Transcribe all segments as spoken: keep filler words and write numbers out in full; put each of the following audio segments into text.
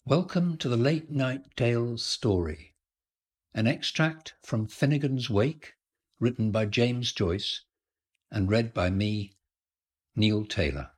Welcome to the Late Night Tales story, an extract from Finnegan's Wake, written by James Joyce and read by me, Neil Taylor.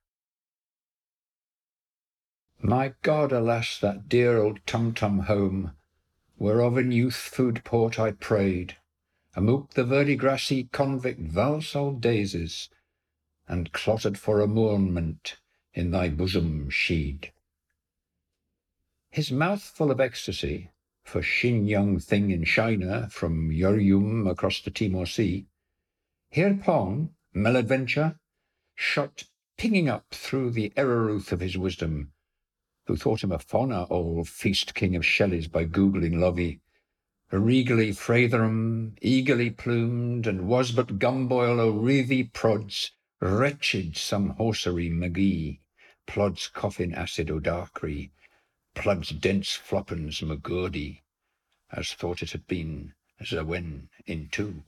My God, alas, that dear old tum-tum home, whereof in youth food port I prayed, amook the verdigrassy convict valsal daisies, and clotted for a moorment in thy bosom sheed. His mouth full of ecstasy, for shin young thing in China from Yurium across the Timor Sea, hereupon Maladventure shot pinging up through the error-ruth of his wisdom, who thought him a fauna, old feast king of Shelley's by googling Lovey, regally fratherum, eagerly plumed, and was but gumboil o' wreathy prods, wretched some horsery McGee, plods coffin acid o' darkry, plugs dense floppens McGurdy, as thought it had been Zawen in two.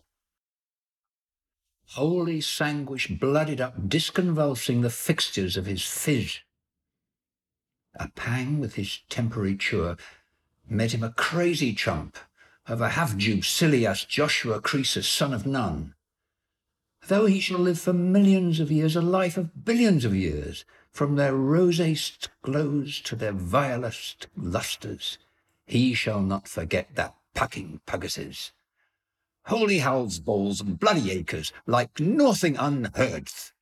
Wholly sanguish blooded up, disconvulsing the fixtures of his fizz. A pang with his temperature made him a crazy chump of a half-Jew, Silias Joshua Croesus, son of Nun. Though he shall live for millions of years, a life of billions of years, from their roseate glows to their vilest lustres, he shall not forget that pucking Pegasus. Holy hell's balls and bloody acres, like nothing unheardth.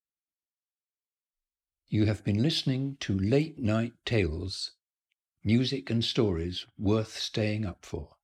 You have been listening to Late Night Tales, music and stories worth staying up for.